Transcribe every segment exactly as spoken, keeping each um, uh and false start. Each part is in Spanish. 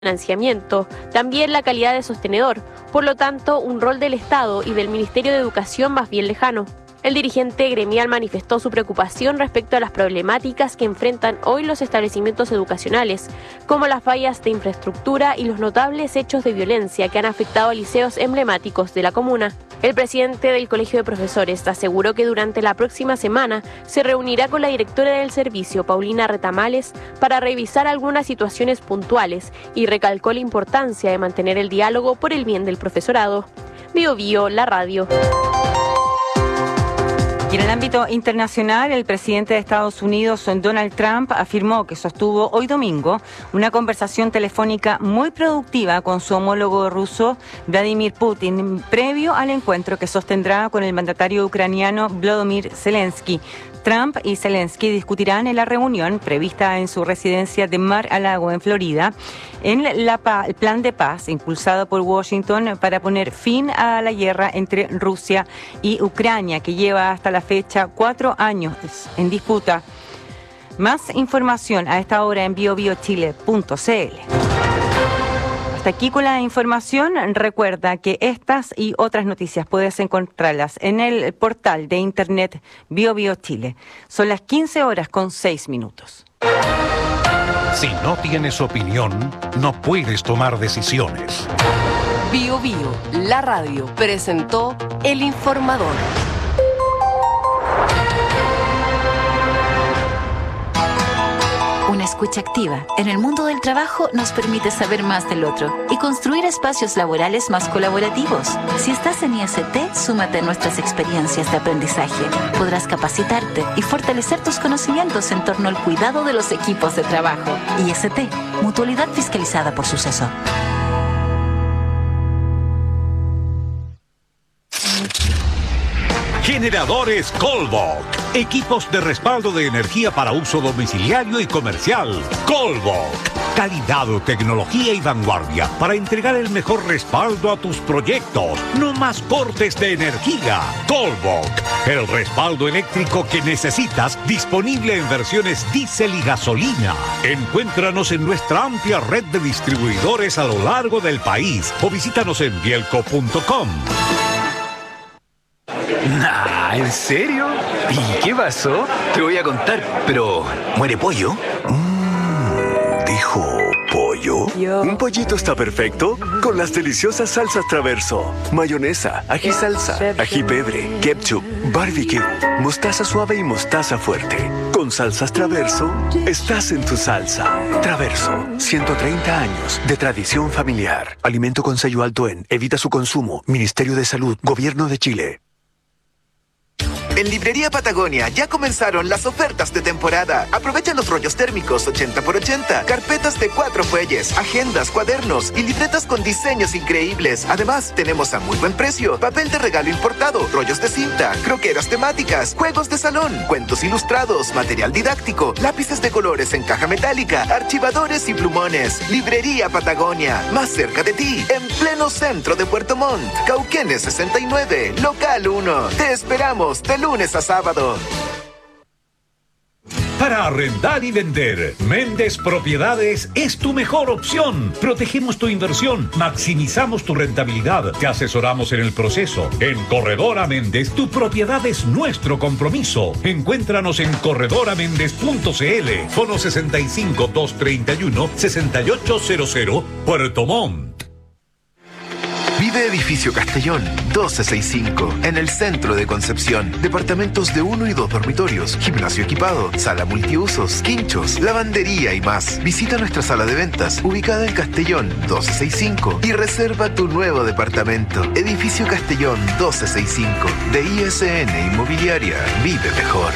financiamiento, también la calidad de sostenedor, por lo tanto un rol del Estado y del Ministerio de Educación más bien lejano. El dirigente gremial manifestó su preocupación respecto a las problemáticas que enfrentan hoy los establecimientos educacionales, como las fallas de infraestructura y los notables hechos de violencia que han afectado a liceos emblemáticos de la comuna. El presidente del Colegio de Profesores aseguró que durante la próxima semana se reunirá con la directora del servicio, Paulina Retamales, para revisar algunas situaciones puntuales y recalcó la importancia de mantener el diálogo por el bien del profesorado. Bio Bio, la radio. Y en el ámbito internacional, el presidente de Estados Unidos, Donald Trump, afirmó que sostuvo hoy domingo una conversación telefónica muy productiva con su homólogo ruso, Vladimir Putin, previo al encuentro que sostendrá con el mandatario ucraniano Volodymyr Zelensky. Trump y Zelensky discutirán en la reunión prevista en su residencia de Mar-a-Lago, en Florida, en la pa- el plan de paz impulsado por Washington para poner fin a la guerra entre Rusia y Ucrania, que lleva hasta la fecha cuatro años en disputa. Más información a esta hora en bio bio chile punto c l. Hasta aquí con la información. Recuerda que estas y otras noticias puedes encontrarlas en el portal de internet Bio Bio Chile. Son las quince horas con seis minutos. Si no tienes opinión, no puedes tomar decisiones. Bio Bio, la radio, presentó El Informador. Una escucha activa en el mundo del trabajo nos permite saber más del otro y construir espacios laborales más colaborativos. Si estás en I S T, súmate a nuestras experiencias de aprendizaje. Podrás capacitarte y fortalecer tus conocimientos en torno al cuidado de los equipos de trabajo. I S T, Mutualidad Fiscalizada por Suceso. Generadores Colbok. Equipos de respaldo de energía para uso domiciliario y comercial. Colbok. Calidad, tecnología y vanguardia para entregar el mejor respaldo a tus proyectos. No más cortes de energía. Colbok. El respaldo eléctrico que necesitas, disponible en versiones diésel y gasolina. Encuéntranos en nuestra amplia red de distribuidores a lo largo del país o visítanos en bielco punto com. Nah, ¿en serio? ¿Y qué pasó? Te voy a contar, pero ¿muere pollo? Mm, dijo pollo. Yo. Un pollito está perfecto con las deliciosas salsas Traverso. Mayonesa, ají salsa, ají pebre, ketchup, barbecue, mostaza suave y mostaza fuerte. Con salsas Traverso, estás en tu salsa. Traverso, ciento treinta años de tradición familiar. Alimento con sello alto en Evita su consumo. Ministerio de Salud, Gobierno de Chile. En Librería Patagonia ya comenzaron las ofertas de temporada. Aprovecha los rollos térmicos ochenta por ochenta, carpetas de cuatro fuelles, agendas, cuadernos y libretas con diseños increíbles. Además, tenemos a muy buen precio papel de regalo importado, rollos de cinta, croqueras temáticas, juegos de salón, cuentos ilustrados, material didáctico, lápices de colores en caja metálica, archivadores y plumones. Librería Patagonia, más cerca de ti, en pleno centro de Puerto Montt. Cauquenes sesenta y nueve, local uno. Te esperamos de lunes a sábado. Para arrendar y vender, Méndez Propiedades es tu mejor opción. Protegemos tu inversión, maximizamos tu rentabilidad, te asesoramos en el proceso. En Corredora Méndez, tu propiedad es nuestro compromiso. Encuéntranos en corredora méndez punto c l, fono sesenta y cinco, doscientos treinta y uno, sesenta y ocho cero cero, Puerto Montt. Vive Edificio Castellón, doce sesenta y cinco, en el centro de Concepción. Departamentos de uno y dos dormitorios, gimnasio equipado, sala multiusos, quinchos, lavandería y más. Visita nuestra sala de ventas, ubicada en Castellón, doce sesenta y cinco, y reserva tu nuevo departamento. Edificio Castellón, doce sesenta y cinco, de I S N Inmobiliaria. Vive mejor.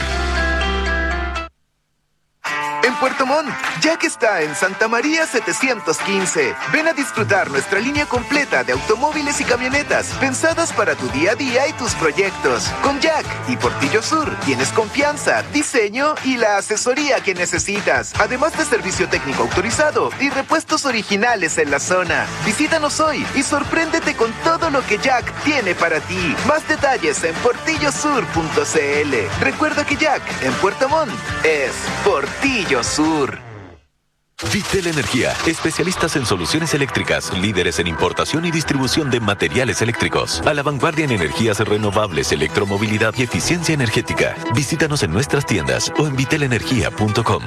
En Puerto Montt, Jack está en Santa María setecientos quince. Ven a disfrutar nuestra línea completa de automóviles y camionetas pensadas para tu día a día y tus proyectos. Con Jack y Portillo Sur tienes confianza, diseño y la asesoría que necesitas, además de servicio técnico autorizado y repuestos originales en la zona. Visítanos hoy y sorpréndete con todo lo que Jack tiene para ti. Más detalles en portillo sur punto c l. Recuerda que Jack en Puerto Montt es Portillo Sur. Vitel Energía, especialistas en soluciones eléctricas, líderes en importación y distribución de materiales eléctricos, a la vanguardia en energías renovables, electromovilidad y eficiencia energética. Visítanos en nuestras tiendas o en vitel energía punto com.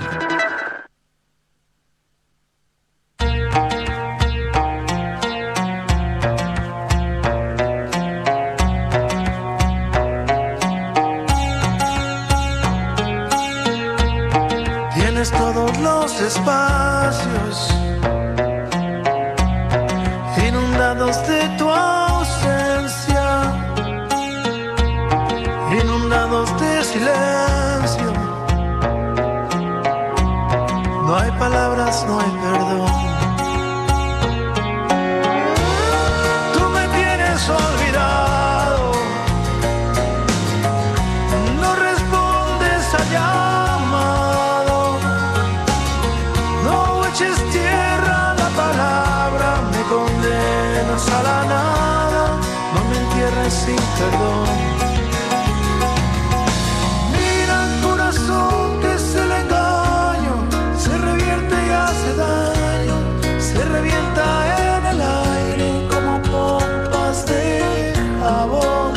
Tienes todos los espacios inundados de tu ausencia, inundados de silencio. No hay palabras, no hay perdón. Tú me tienes olvidado, no respondes allá. A la nada, no me entierres sin perdón. Mira el corazón que es el engaño, se revierte y hace daño, se revienta en el aire como pompas de jabón.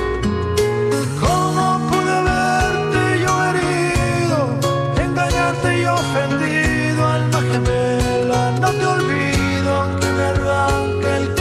¿Cómo pude verte yo herido, engañarte y ofendido? Alma gemela, no te olvido aunque me arranque el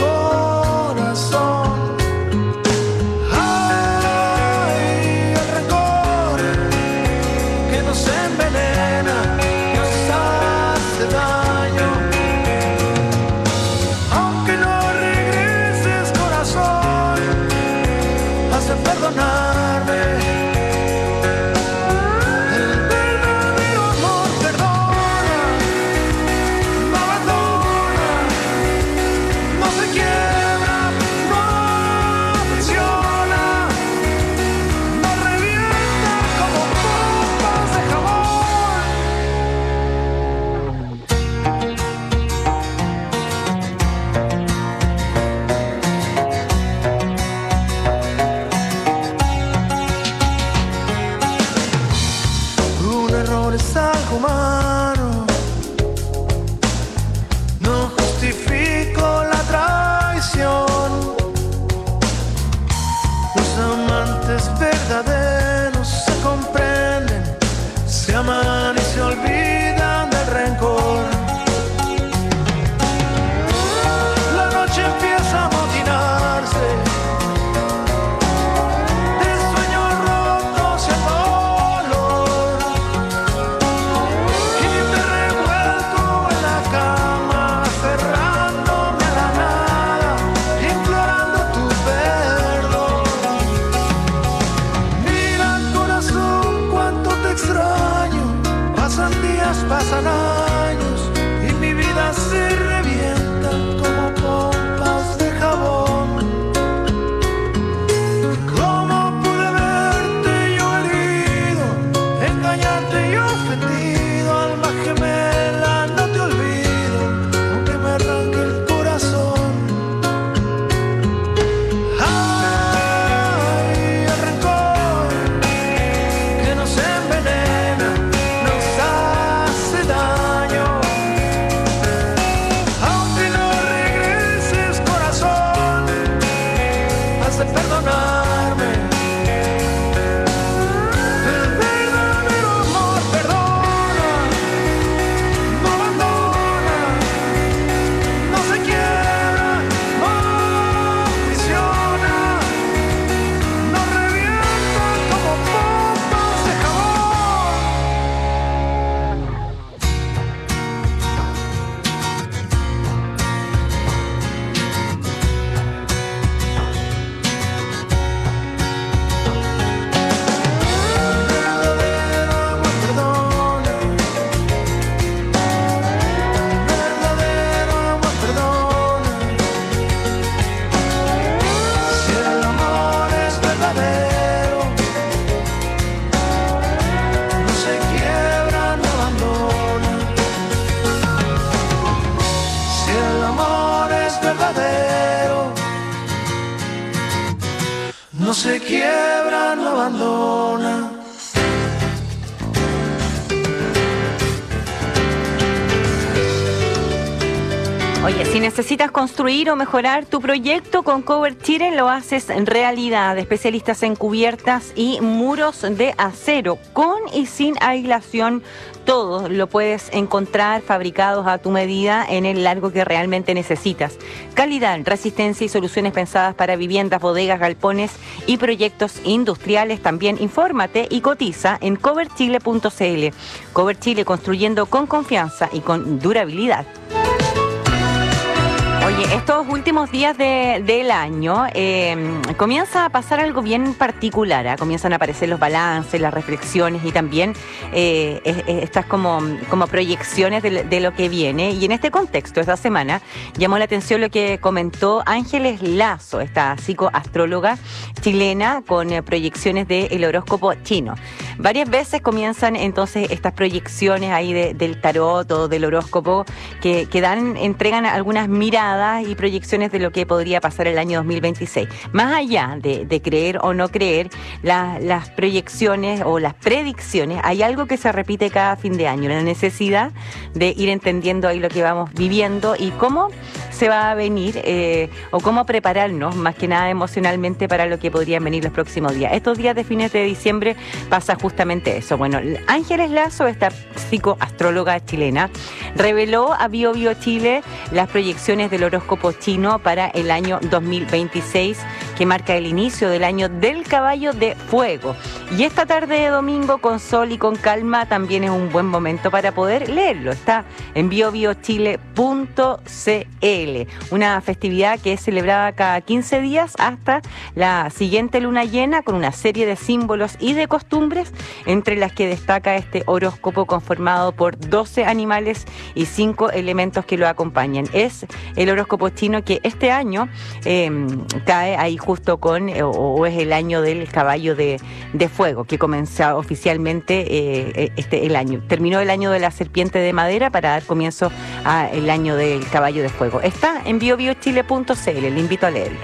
no se quiebra, no abandona. Oye, si necesitas construir o mejorar tu proyecto con Cover Chile, lo haces en realidad. Especialistas en cubiertas y muros de acero, con y sin aislación. Todo lo puedes encontrar fabricados a tu medida en el largo que realmente necesitas. Calidad, resistencia y soluciones pensadas para viviendas, bodegas, galpones y proyectos industriales. También infórmate y cotiza en cover chile punto c l. Cover Chile, construyendo con confianza y con durabilidad. Oye, estos últimos días de, del año eh, comienza a pasar algo bien particular, ¿eh? Comienzan a aparecer los balances, las reflexiones y también eh, estas como, como proyecciones de, de lo que viene. Y en este contexto, esta semana, llamó la atención lo que comentó Ángeles Lazo, esta psicoastróloga chilena con eh, proyecciones del horóscopo chino. Varias veces comienzan entonces estas proyecciones ahí de, del tarot o del horóscopo que, que dan, entregan algunas miradas y proyecciones de lo que podría pasar el año dos mil veintiséis. Más allá de, de creer o no creer, la, las proyecciones o las predicciones, hay algo que se repite cada fin de año, la necesidad de ir entendiendo ahí lo que vamos viviendo y cómo se va a venir eh, o cómo prepararnos más que nada emocionalmente para lo que podrían venir los próximos días. Estos días de fines de diciembre pasa justamente eso. Bueno, Ángeles Lazo, esta psicoastróloga chilena, reveló a Bio Bio Chile las proyecciones del horóscopo chino para el año dos mil veintiséis, que marca el inicio del año del caballo de fuego. Y esta tarde de domingo, con sol y con calma, también es un buen momento para poder leerlo. Está en bio bio chile punto c l, una festividad que es celebrada cada quince días hasta la siguiente luna llena, con una serie de símbolos y de costumbres, entre las que destaca este horóscopo conformado por doce animales y cinco elementos que lo acompañan. Es el horóscopo chino que este año eh, cae ahí justo con, eh, o, o es el año del caballo de, de fuego, que comenzó oficialmente eh, este el año. Terminó el año de la serpiente de madera para dar comienzo al año del caballo de fuego. Está en bio bio chile punto c l, le invito a leerlo.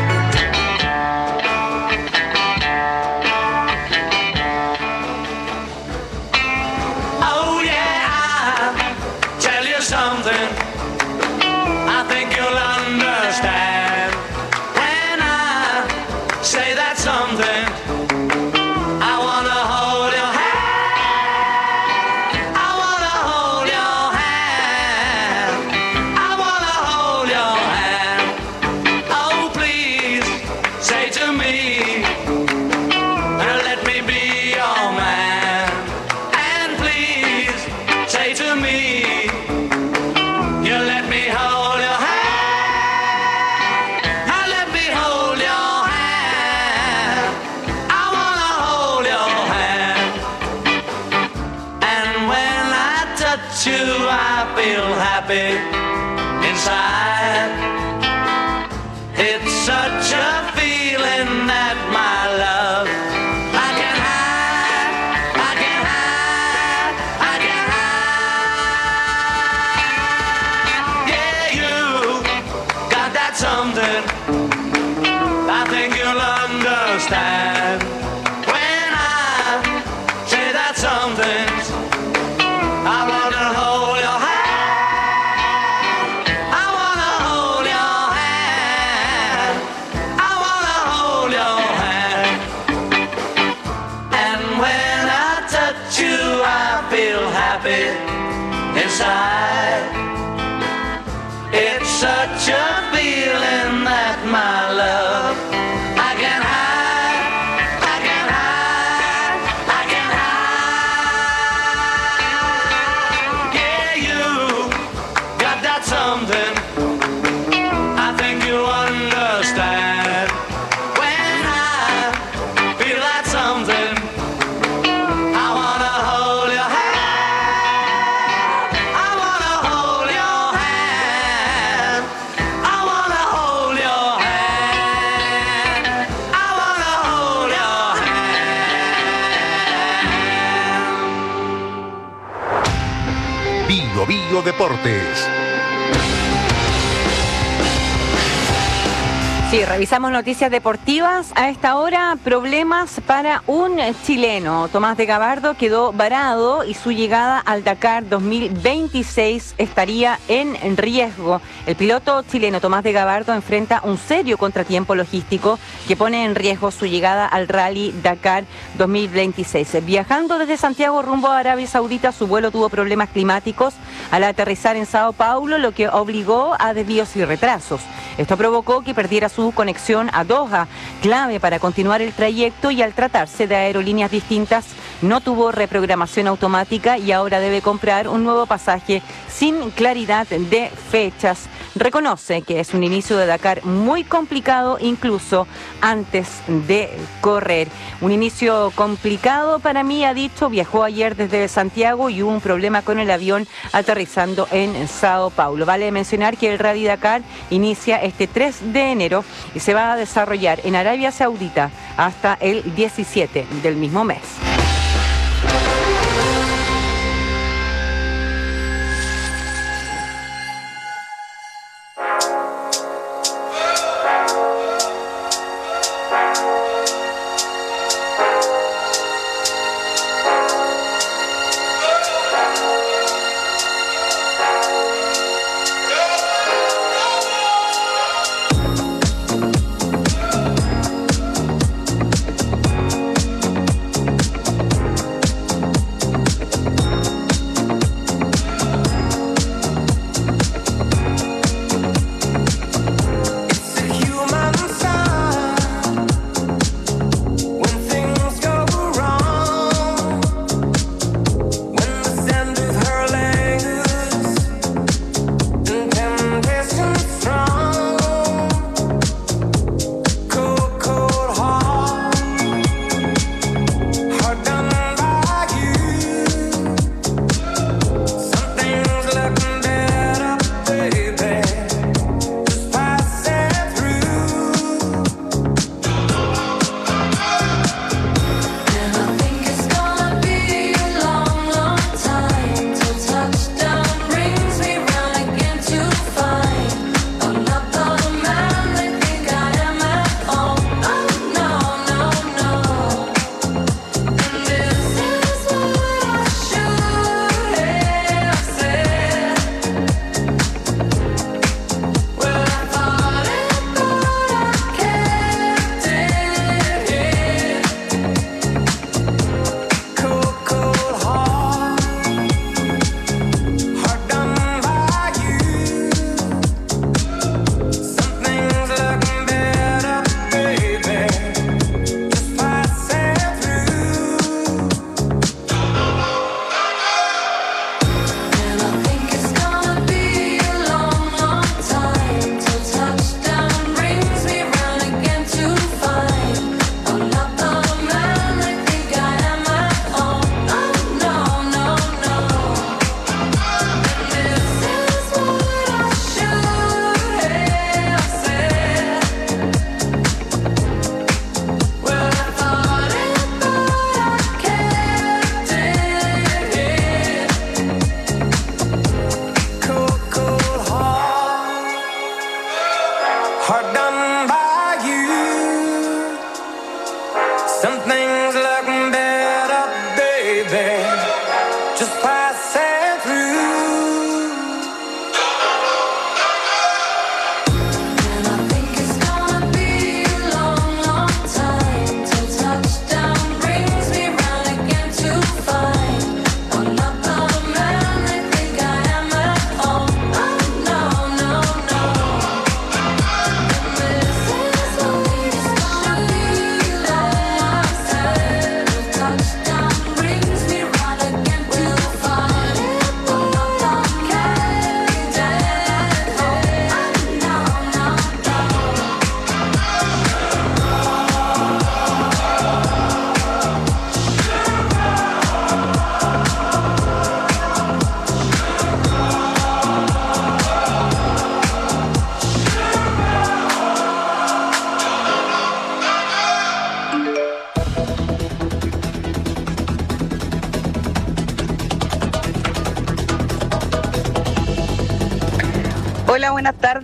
Oh yeah, I'll tell you something I think you'll understand when I say that something. I wanna hold your hand, I wanna hold your hand, I wanna hold your hand. Oh please, say to me, let me be your man. And please, say to me, you let me hold your hand, I let me hold your hand, I wanna hold your hand. And when I touch you, I feel happy inside. It's such a feeling that my love I can hide, I can hide, I can hide. Yeah, you got that something I think you'll understand when I say that something. I wanna hold your hand, I wanna hold your hand, I wanna hold your hand. And when I touch you, I feel happy inside. It's such a feeling that my love I can hide, I can hide, I can hide. Yeah, you got that something I think you understand when I feel that something. I wanna hold your hand, I wanna hold your hand, I wanna hold your hand, I wanna hold your hand. Bio Bio Deportes. Sí, revisamos noticias deportivas. A esta hora, problemas para un chileno. Tomás de Gabardo quedó varado y su llegada al Dakar dos mil veintiséis estaría en riesgo. El piloto chileno Tomás de Gabardo enfrenta un serio contratiempo logístico que pone en riesgo su llegada al Rally Dakar dos mil veintiséis. Viajando desde Santiago rumbo a Arabia Saudita, su vuelo tuvo problemas climáticos al aterrizar en Sao Paulo, lo que obligó a desvíos y retrasos. Esto provocó que perdiera su conexión a Doha, clave para continuar el trayecto, y al tratarse de aerolíneas distintas no tuvo reprogramación automática y ahora debe comprar un nuevo pasaje sin claridad de fechas. Reconoce que es un inicio de Dakar muy complicado, incluso antes de correr. Un inicio complicado para mí, ha dicho. Viajó ayer desde Santiago y hubo un problema con el avión aterrizando en Sao Paulo. Vale mencionar que el Rally Dakar inicia este tres de enero y se va a desarrollar en Arabia Saudita hasta el diecisiete del mismo mes.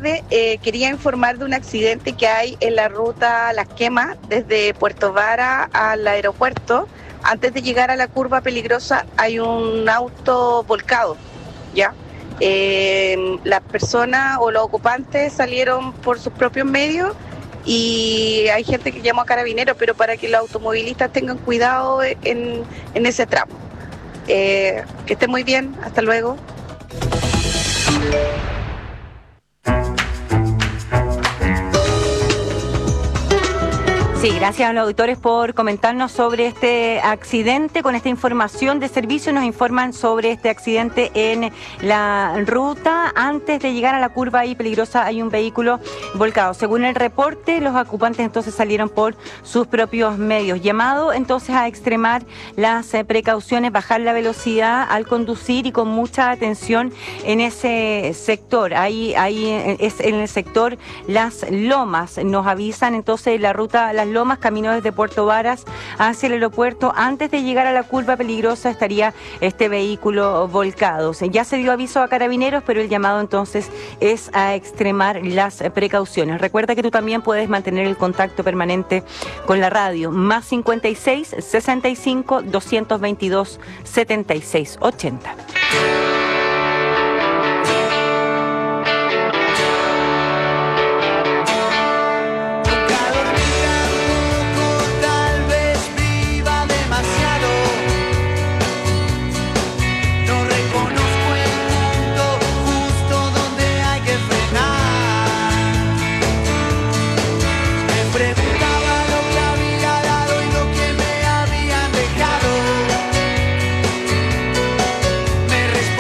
tarde. Eh, quería informar de un accidente que hay en la ruta Las Quemas, desde Puerto Vara al aeropuerto. Antes de llegar a la curva peligrosa hay un auto volcado, ¿ya? Eh, las personas o los ocupantes salieron por sus propios medios y hay gente que llamó a Carabineros, pero para que los automovilistas tengan cuidado en, en ese tramo. Eh, que esté muy bien, hasta luego. Sí, gracias a los auditores por comentarnos sobre este accidente. Con esta información de servicio nos informan sobre este accidente en la ruta. Antes de llegar a la curva ahí peligrosa hay un vehículo volcado. Según el reporte, los ocupantes entonces salieron por sus propios medios. Llamado entonces a extremar las eh, precauciones, bajar la velocidad al conducir y con mucha atención en ese sector. Ahí, ahí es en el sector Las Lomas. Nos avisan entonces la ruta Las Lomas, camino desde Puerto Varas hacia el aeropuerto. Antes de llegar a la curva peligrosa estaría este vehículo volcado. Ya se dio aviso a Carabineros, pero el llamado entonces es a extremar las precauciones. Recuerda que tú también puedes mantener el contacto permanente con la radio. Más cincuenta y seis, sesenta y cinco, doscientos veintidós, setenta y seis, ochenta. Me responde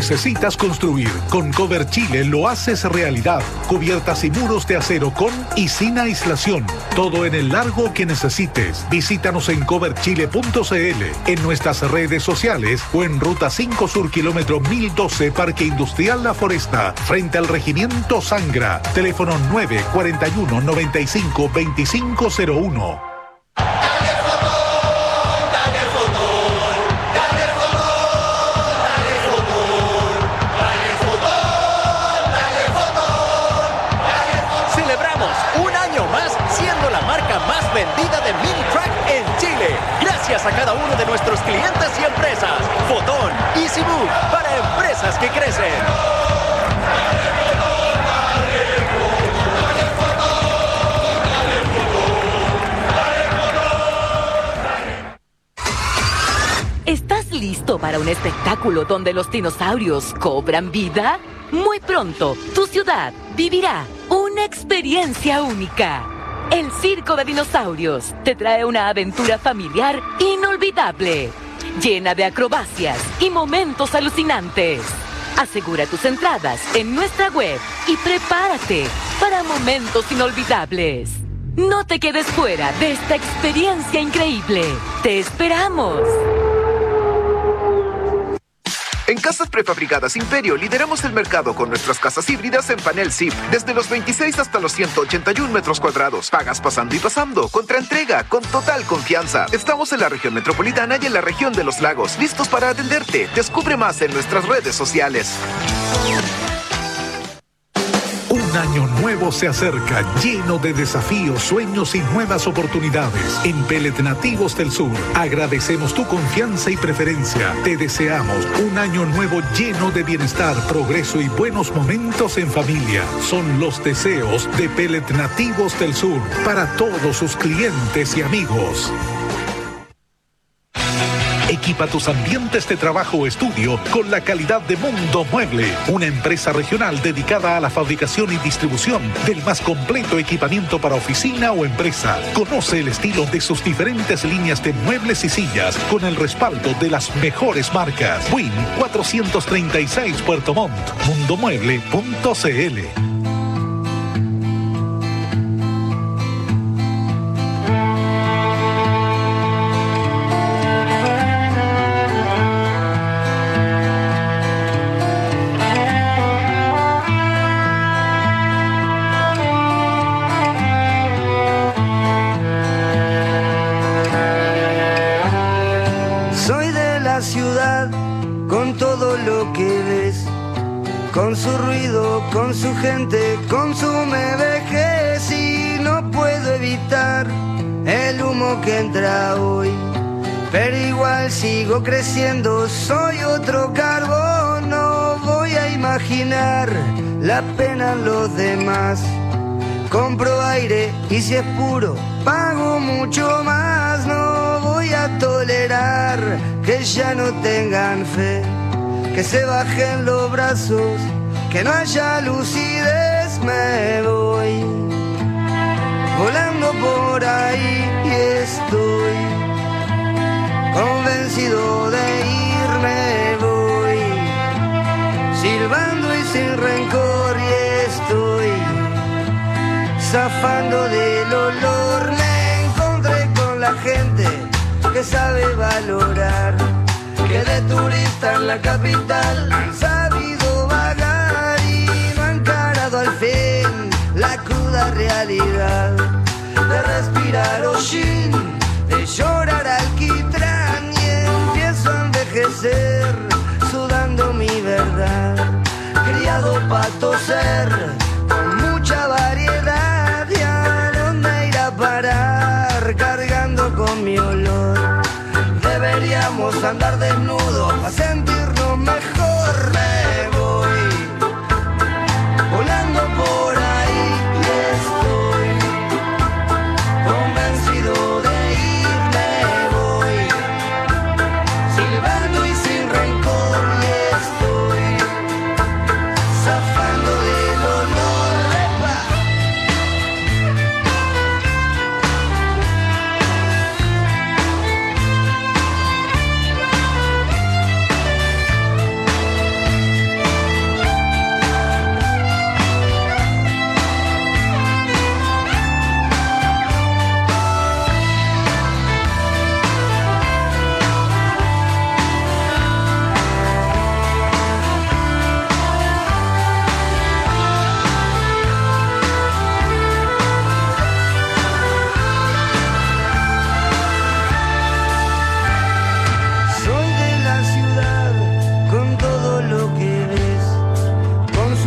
necesitas construir, con Cover Chile lo haces realidad. Cubiertas y muros de acero con y sin aislación. Todo en el largo que necesites. Visítanos en cover chile punto c l, en nuestras redes sociales o en Ruta cinco Sur, kilómetro mil doce, Parque Industrial La Foresta, frente al Regimiento Sangra. Teléfono nueve cuatro uno, noventa y cinco, veinticinco cero uno. Vendida de Mini Truck en Chile, gracias a cada uno de nuestros clientes y empresas. Fotón, EasyMove, para empresas que crecen. ¿Estás listo para un espectáculo donde los dinosaurios cobran vida? Muy pronto, tu ciudad vivirá una experiencia única. El Circo de Dinosaurios te trae una aventura familiar inolvidable, llena de acrobacias y momentos alucinantes. Asegura tus entradas en nuestra web y prepárate para momentos inolvidables. No te quedes fuera de esta experiencia increíble. ¡Te esperamos! En Casas Prefabricadas Imperio lideramos el mercado con nuestras casas híbridas en panel S I P, desde los veintiséis hasta los ciento ochenta y uno metros cuadrados. Pagas pasando y pasando, contra entrega, con total confianza. Estamos en la región metropolitana y en la región de los lagos, listos para atenderte. Descubre más en nuestras redes sociales. Un año nuevo se acerca, lleno de desafíos, sueños y nuevas oportunidades. En Pellet Nativos del Sur, agradecemos tu confianza y preferencia. Te deseamos un año nuevo lleno de bienestar, progreso y buenos momentos en familia. Son los deseos de Pellet Nativos del Sur para todos sus clientes y amigos. Equipa tus ambientes de trabajo o estudio con la calidad de Mundo Mueble, una empresa regional dedicada a la fabricación y distribución del más completo equipamiento para oficina o empresa. Conoce el estilo de sus diferentes líneas de muebles y sillas con el respaldo de las mejores marcas. Win cuatrocientos treinta y seis Puerto Montt, mundo mueble punto c l. Con su ruido, con su gente, consume vejez y no puedo evitar el humo que entra hoy. Pero igual sigo creciendo, soy otro carbón, no voy a imaginar la pena en los demás. Compro aire y si es puro, pago mucho más, no voy a tolerar que ya no tengan fe. Que se bajen los brazos, que no haya lucidez, me voy volando por ahí y estoy convencido de irme, voy silbando y sin rencor y estoy zafando del olor. Me encontré con la gente que sabe valorar, que de turista en la capital han sabido vagar y no han encarado al fin la cruda realidad de respirar hollín, de llorar alquitrán y empiezo a envejecer sudando mi verdad, criado pa' toser con mucha variedad y a dónde ir a parar cargando con mi olor. Deberíamos andar desnudos para sentirnos mejor. Me voy volando por ahí y estoy convencido de irme, voy silbando y sin rencor y estoy zafando del olor.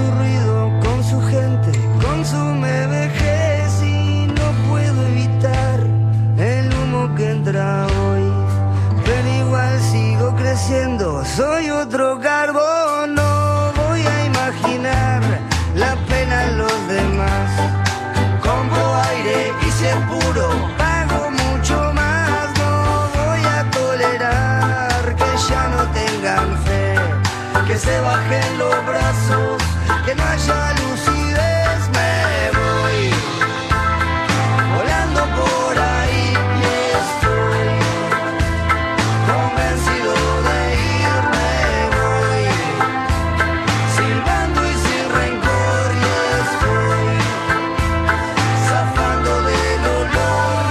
ruido, con su gente, consume vejez y no puedo evitar el humo que entra hoy. Pero igual sigo creciendo, soy otro carbón, no voy a imaginar la pena en los demás. Compro aire y si es puro, pago mucho más. No voy a tolerar que ya no tengan fe, que se bajen los brazos, que no haya lucidez. Me voy volando por ahí y estoy convencido de irme. Voy silbando y sin rencor y estoy zafando del olor.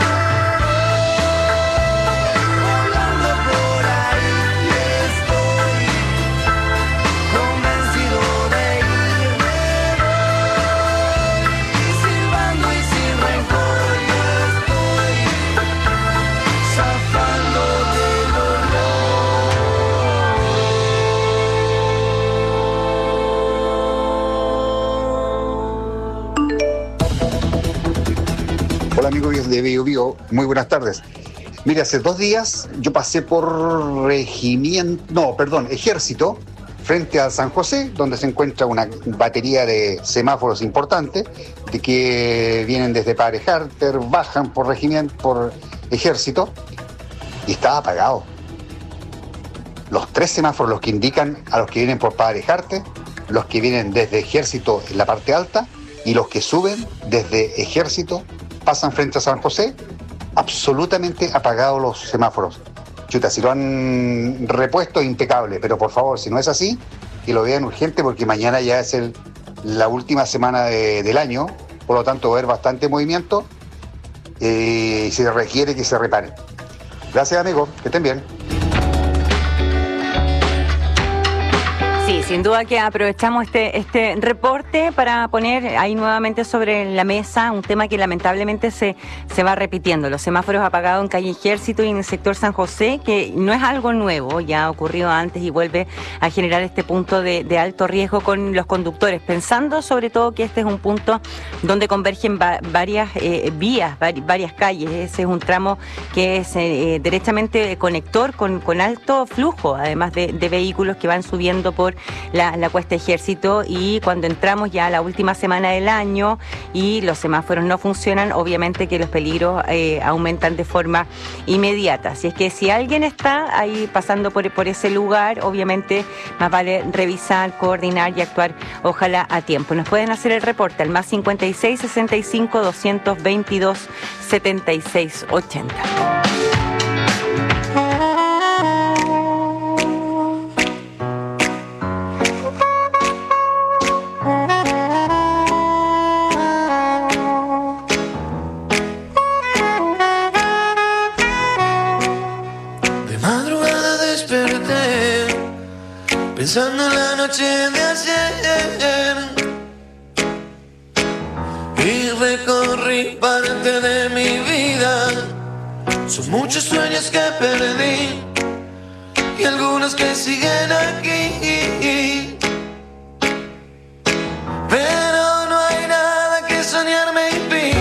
Volando por ahí y estoy convencido de irme. Voy silbando y sin rencor y estoy zafando del olor. Hola amigos de Bio Bio, muy buenas tardes. Mire, hace dos días yo pasé por regimiento, no, perdón, ejército, frente a San José, donde se encuentra una batería de semáforos importantes, de que vienen desde Padre Harter, bajan por regimiento, por ejército, y estaba apagado. Los tres semáforos, los que indican a los que vienen por Padre Harter, los que vienen desde ejército en la parte alta, y los que suben desde ejército, pasan frente a San José, absolutamente apagados los semáforos. Chuta, si lo han repuesto, impecable, pero por favor, si no es así, que lo vean urgente, porque mañana ya es el, la última semana de, del año, por lo tanto va a haber bastante movimiento eh, y se requiere que se reparen. Gracias amigos, que estén bien. Sí, sin duda que aprovechamos este, este reporte para poner ahí nuevamente sobre la mesa un tema que lamentablemente se, se va repitiendo. Los semáforos apagados en calle Ejército y en el sector San José, que no es algo nuevo, ya ha ocurrido antes y vuelve a generar este punto de, de alto riesgo con los conductores, pensando sobre todo que este es un punto donde convergen va, varias eh, vías, vari, varias calles. Ese es un tramo que es eh, derechamente conector con, con alto flujo, además de, de vehículos que van subiendo por La, la cuesta Ejército, y cuando entramos ya a la última semana del año y los semáforos no funcionan, obviamente que los peligros eh, aumentan de forma inmediata. Así es que si alguien está ahí pasando por, por ese lugar, obviamente más vale revisar, coordinar y actuar, ojalá a tiempo. Nos pueden hacer el reporte al más cincuenta y seis, sesenta y cinco, doscientos veintidós, setenta y seis, ochenta. Pensando en la noche de ayer y recorrí parte de mi vida. Son muchos sueños que perdí y algunos que siguen aquí, pero no hay nada que soñar me impida.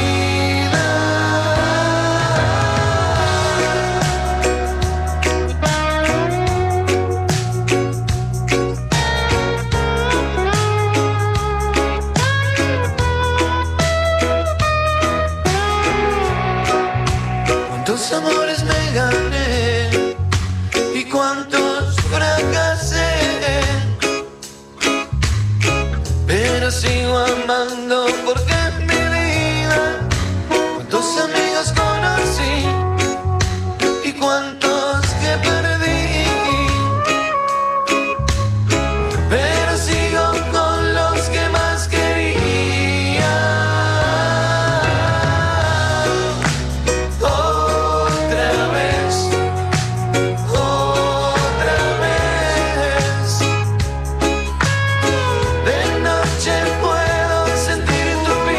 Cuántos amores me gané y cuántos fracasé, pero sigo amando porque es mi vida. Cuántos amigos conocí y cuántos que perdí, pero sigo con los que más quería. De noche puedo sentir tu piel.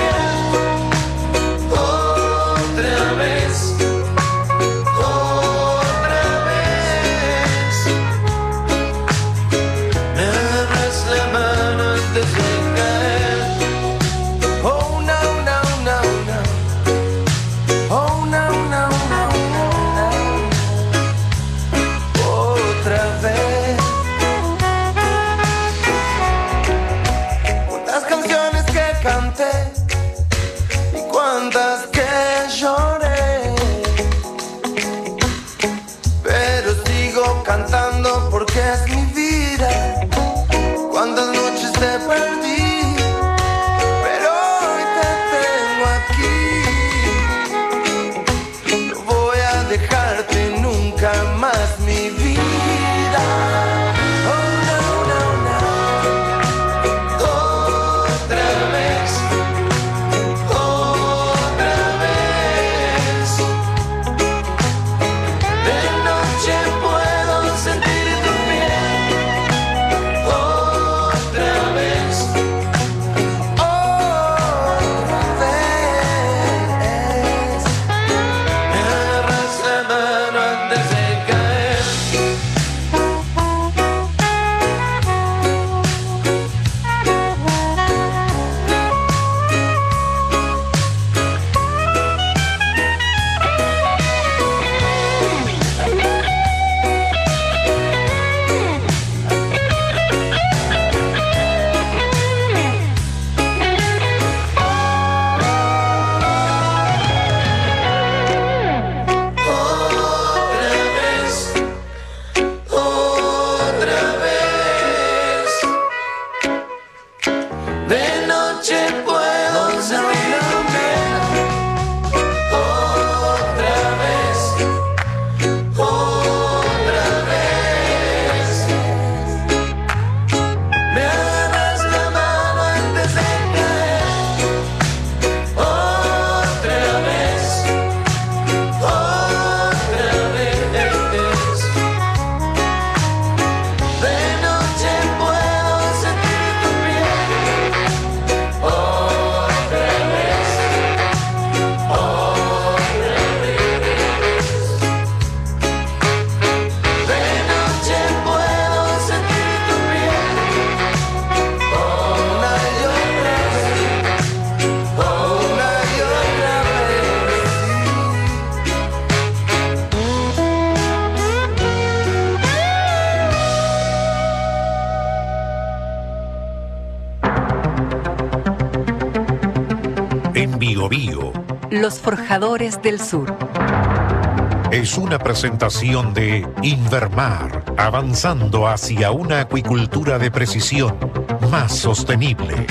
noche puedo servirme otra vez, otra vez. Me agarras la mano antes de caer, otra vez, otra vez. De noche puedo sentir tu piel, otra vez, otra vez. De noche puedo sentir tu piel, una y otra vez, una y otra En Bio Bio Los Forjadores del Sur. es una presentación de Invermar, avanzando hacia una acuicultura de precisión más sostenible.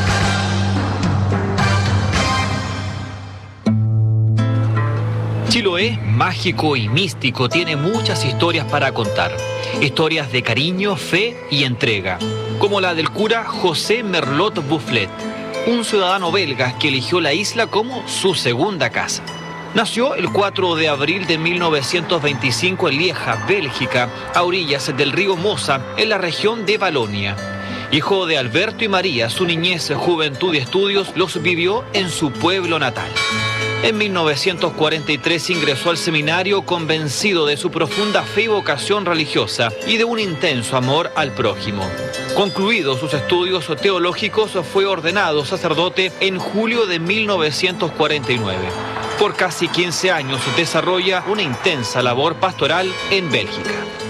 Chiloé, mágico y místico, tiene muchas historias para contar. Historias de cariño, fe y entrega, como la del cura José Merlot Bufflet, un ciudadano belga que eligió la isla como su segunda casa. Nació el cuatro de abril de mil novecientos veinticinco en Lieja, Bélgica, a orillas del río Mosa, en la región de Valonia. Hijo de Alberto y María, su niñez, juventud y estudios los vivió en su pueblo natal. En mil novecientos cuarenta y tres ingresó al seminario convencido de su profunda fe y vocación religiosa y de un intenso amor al prójimo. Concluidos sus estudios teológicos, fue ordenado sacerdote en julio de mil novecientos cuarenta y nueve. Por casi quince años desarrolla una intensa labor pastoral en Bélgica.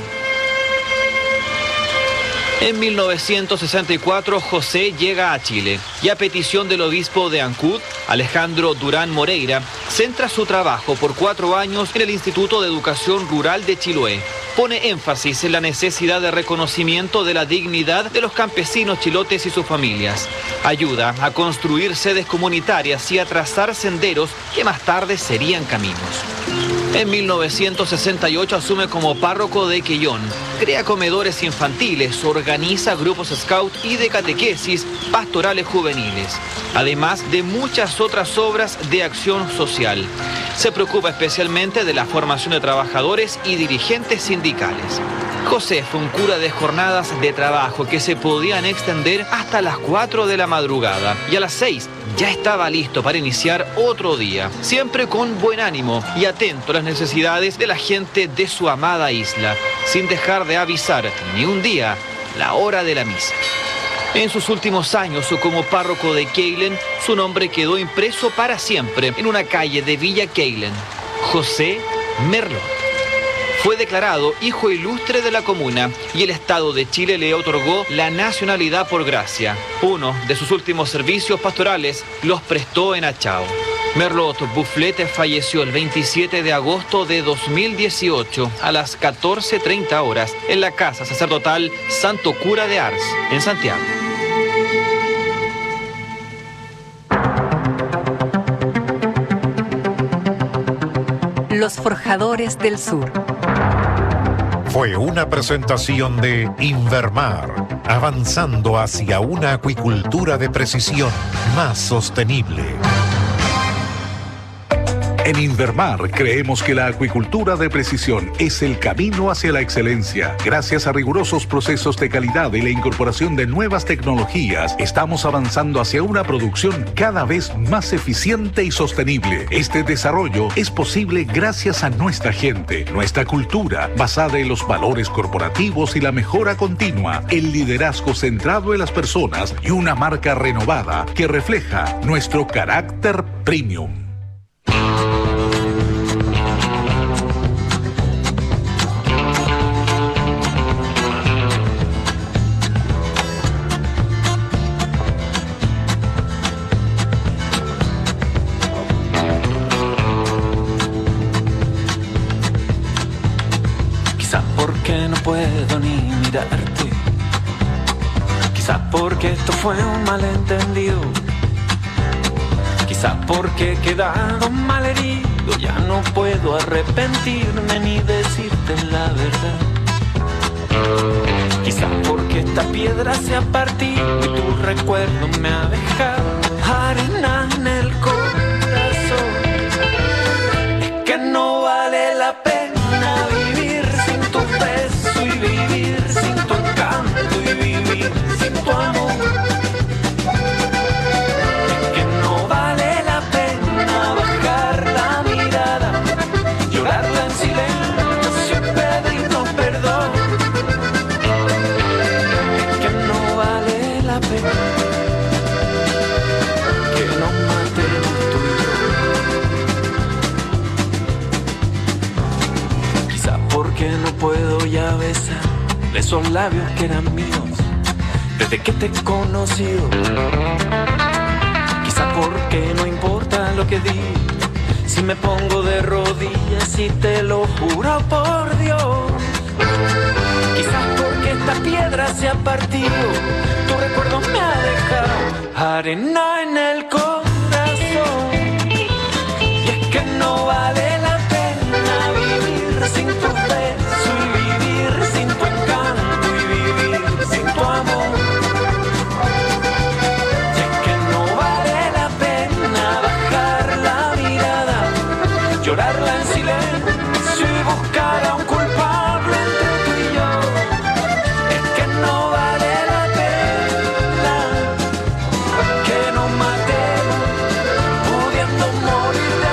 En mil novecientos sesenta y cuatro, José llega a Chile y a petición del obispo de Ancud, Alejandro Durán Moreira, centra su trabajo por cuatro años en el Instituto de Educación Rural de Chiloé. Pone énfasis en la necesidad de reconocimiento de la dignidad de los campesinos chilotes y sus familias. Ayuda a construir sedes comunitarias y a trazar senderos que más tarde serían caminos. En mil novecientos sesenta y ocho asume como párroco de Quellón. Crea comedores infantiles, organiza grupos scout y de catequesis pastorales juveniles, además de muchas otras obras de acción social. Se preocupa especialmente de la formación de trabajadores y dirigentes sindicales. José fue un cura de jornadas de trabajo que se podían extender hasta las cuatro de la madrugada y a las seis ya estaba listo para iniciar otro día, siempre con buen ánimo y atento a las necesidades de la gente de su amada isla, sin dejar de avisar ni un día la hora de la misa. En sus últimos años como párroco de Keilen, su nombre quedó impreso para siempre en una calle de Villa Keilen, José Merlot. Fue declarado hijo ilustre de la comuna y el Estado de Chile le otorgó la nacionalidad por gracia. Uno de sus últimos servicios pastorales los prestó en Achao. Merlot Bufflet falleció el veintisiete de agosto de dos mil dieciocho a las catorce treinta horas en la casa sacerdotal Santo Cura de Ars, en Santiago. Los Forjadores del Sur. Fue una presentación de Invermar, avanzando hacia una acuicultura de precisión más sostenible. En Invermar creemos que la acuicultura de precisión es el camino hacia la excelencia. Gracias a rigurosos procesos de calidad y la incorporación de nuevas tecnologías, estamos avanzando hacia una producción cada vez más eficiente y sostenible. Este desarrollo es posible gracias a nuestra gente, nuestra cultura, basada en los valores corporativos y la mejora continua, el liderazgo centrado en las personas y una marca renovada que refleja nuestro carácter premium. Puedo ni mirarte. Quizás porque esto fue un malentendido. Quizá porque he quedado malherido, ya no puedo arrepentirme ni decirte la verdad. Quizá porque esta piedra se ha partido y tu recuerdo me ha dejado arena en el corazón. Es que no vale la pena vivir sin tu beso y vivir sin tu encanto y vivir sin tu amor. Es que no vale la pena bajar la mirada, llorarla en silencio y pedirnos perdón. Es que no vale la pena que nos matemos tú y yo. Quizá porque no puedo ya besar esos labios que eran míos desde que te he conocido. Quizá porque no importa lo que diga si me pongo de rodillas y te lo juro por Dios. Quizás porque esta piedra se ha partido, tu recuerdo me ha dejado arena en el corazón. Y es que no vale la pena vivir sin tu beso y vivir sin tu encanto y vivir sin tu amor. Y es que no vale la pena bajar la mirada, llorarla en silencio y buscar a un culpable entre tú y yo. Es que no vale la pena que nos matemos pudiendo morir de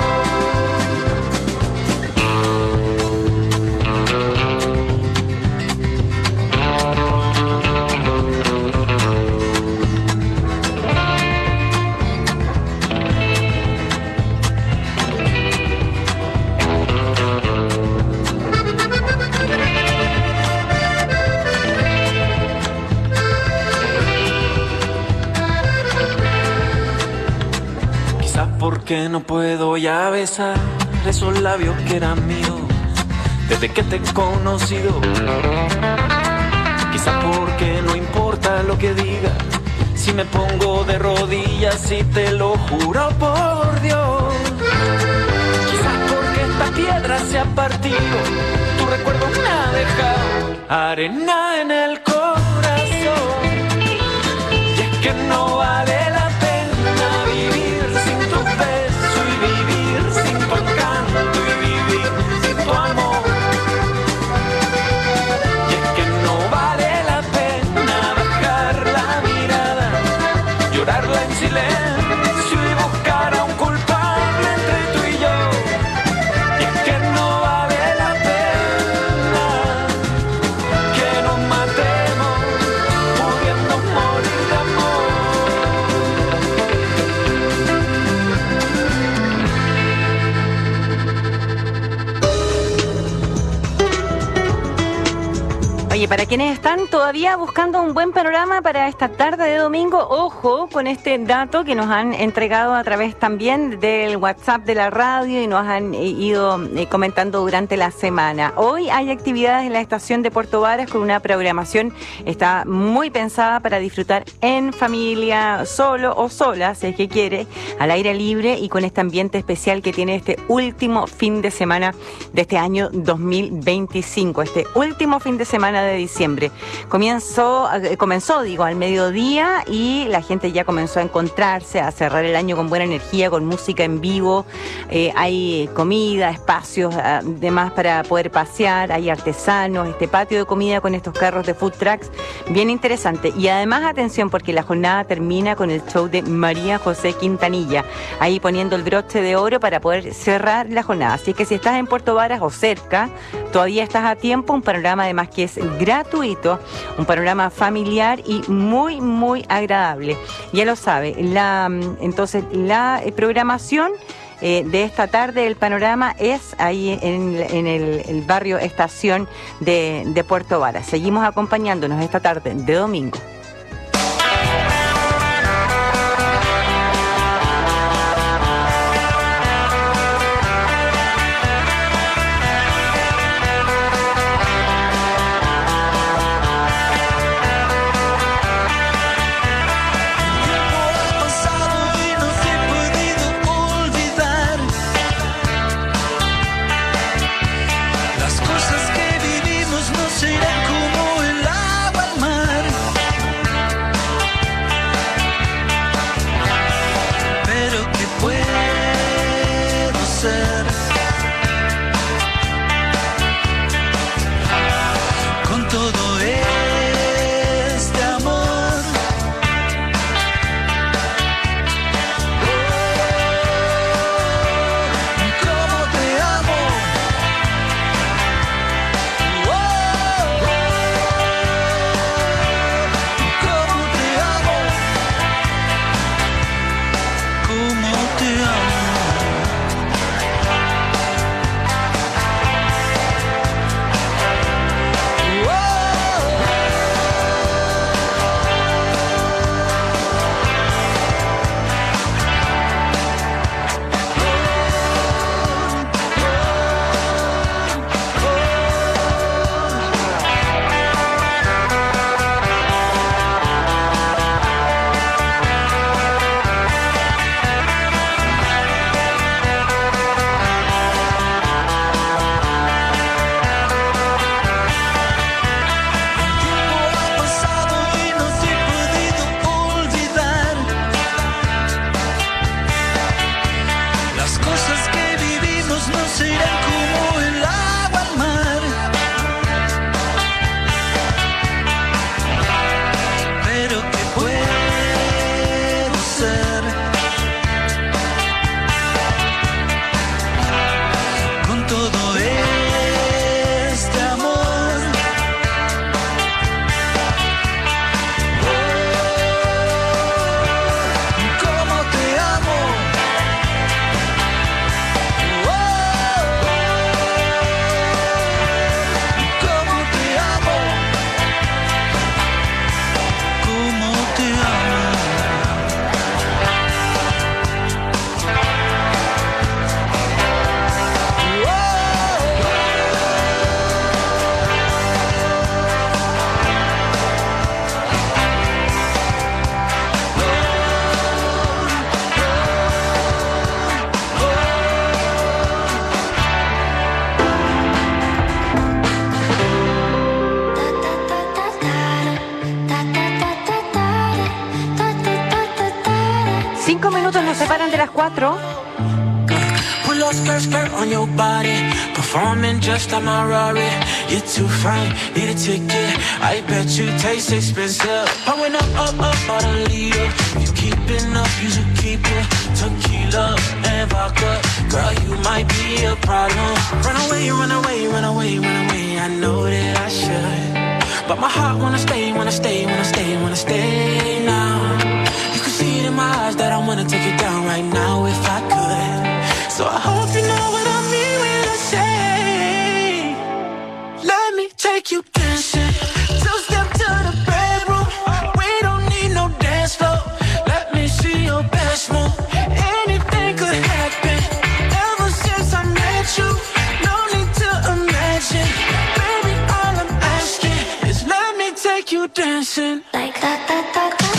porque no puedo ya besar esos labios que eran míos desde que te he conocido. Quizá porque no importa lo que diga si me pongo de rodillas y te lo juro por Dios. Quizás porque esta piedra se ha partido, tu recuerdo me ha dejado arena en el corazón. Y es que no vale la pena vivir sin tu beso y vivir sin tu encanto y vivir sin tu amor. Y es que no vale la pena bajar la mirada, llorarla en silencio y buscar a un culpable entre tú y yo. Y es que no vale la pena que nos matemos pudiendo morir de amor. Oye, para quienes están todavía buscando un buen panorama para esta tarde de domingo, ojo con este dato que nos han entregado a través también del WhatsApp de la radio y nos han eh, ido eh, comentando durante la semana. Hoy hay actividades en la estación de Puerto Varas con una programación, está muy pensada para disfrutar en familia, solo o sola, si es que quiere, al aire libre y con este ambiente especial que tiene este último fin de semana de este año dos mil veinticinco, este último fin de semana de diciembre. Comenzó, eh, comenzó, digo, al mediodía y la gente ya comenzó a encontrarse, a cerrar el año con buena energía, con música en vivo, eh, hay comida, espacios eh, demás para poder pasear, hay artesanos, este patio de comida con estos carros de food trucks, bien interesante. Y además, atención, porque la jornada termina con el show de María José Quintanilla, ahí poniendo el broche de oro para poder cerrar la jornada. Así que si estás en Puerto Varas o cerca, todavía estás a tiempo, un panorama además que es gratuito, un panorama familiar y muy, muy agradable. Ya lo sabe, la, entonces la programación eh, de esta tarde, el panorama es ahí en, en el, el barrio Estación de, de Puerto Varas. Seguimos acompañándonos esta tarde de domingo. Pasado y no sé por Cinco minutos nos separan de las cuatro. Pull up skirt, skirt on your body. Performing just like my Rari. You're too fine, need a ticket. I bet you taste expensive. Pouring up, up, up, out a leader. You keeping up, you should keep it. Tequila and vodka. Girl, you might be a problem. Run away, run away, run away, run away. I know that I should. But my heart wanna stay, wanna stay, wanna stay, wanna stay now. You can see it in my eyes that I wanna take it down right now if I could. So I hope you know what I mean when I say, let me take you dancing. Two step to the bedroom. We don't need no dance floor. Let me see your best move. Anything could happen. Ever since I met you, no need to imagine. Baby, all I'm asking is let me take you dancing. Like that, that, that, that.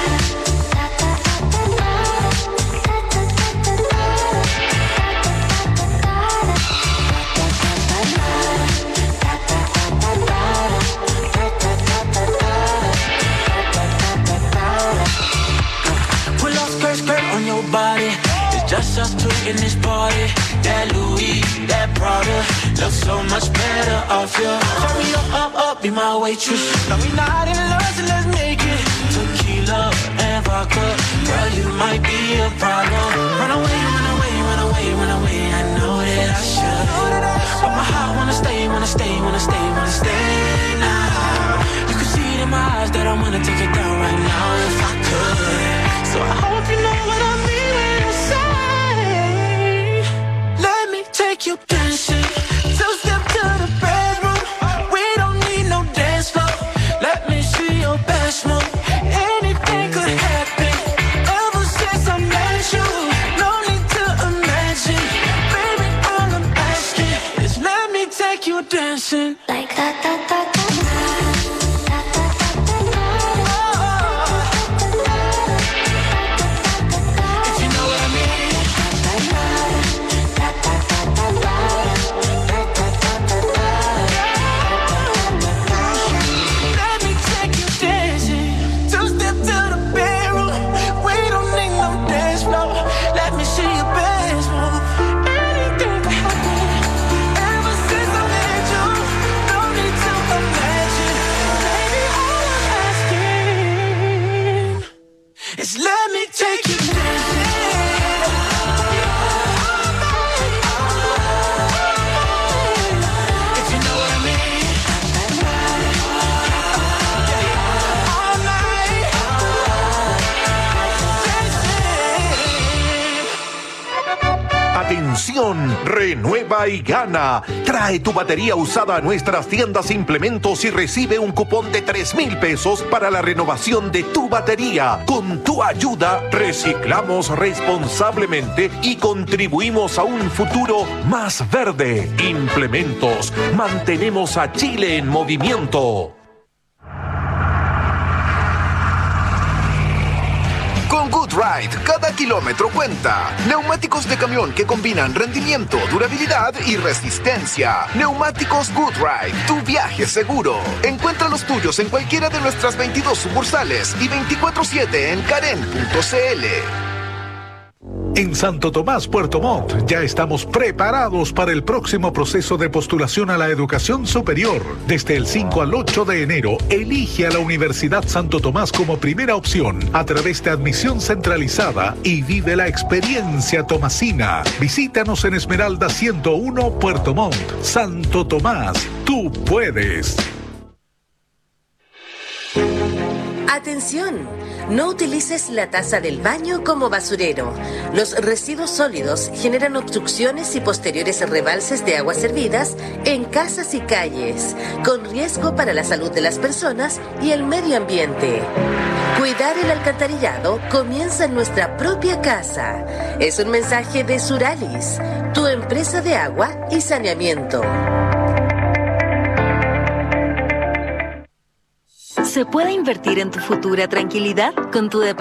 Body, it's just us two in this party. That Louis, that Prada, looks so much better off you. Turn me up, up, up, be my waitress. Now we not in love, so let's make it. Tequila and vodka, girl, you might be a problem. Run away, run away, run away, run away. I know that I should, but my heart wanna stay, wanna stay, wanna stay, wanna stay now. You can see it in my eyes that I wanna take it down right now if I could. So I hope you know what I mean when I say, let me take you dancing. Two step to the bedroom. We don't need no dance floor. Let me see your best move. Anything could happen. Ever since I met you, no need to imagine. Baby, all I'm asking is let me take you dancing. Like that, that, that, that. Atención, renueva y gana. Trae tu batería usada a nuestras tiendas Implementos y recibe un cupón de tres mil pesos para la renovación de tu batería. Con tu ayuda, reciclamos responsablemente y contribuimos a un futuro más verde. Implementos, mantenemos a Chile en movimiento. Con GoodRide, cada kilómetro cuenta. Neumáticos de camión que combinan rendimiento, durabilidad y resistencia. Neumáticos GoodRide, tu viaje seguro. Encuentra los tuyos en cualquiera de nuestras veintidós sucursales y veinticuatro siete en Karen punto c l. En Santo Tomás, Puerto Montt, ya estamos preparados para el próximo proceso de postulación a la educación superior. Desde el cinco al ocho de enero, elige a la Universidad Santo Tomás como primera opción a través de admisión centralizada y vive la experiencia tomasina. Visítanos en Esmeralda ciento uno, Puerto Montt. Santo Tomás, tú puedes. Atención, no utilices la taza del baño como basurero. Los residuos sólidos generan obstrucciones y posteriores rebalses de aguas servidas en casas y calles, con riesgo para la salud de las personas y el medio ambiente. Cuidar el alcantarillado comienza en nuestra propia casa. Es un mensaje de Suralis, tu empresa de agua y saneamiento. ¿Se puede invertir en tu futura tranquilidad con tu departamento?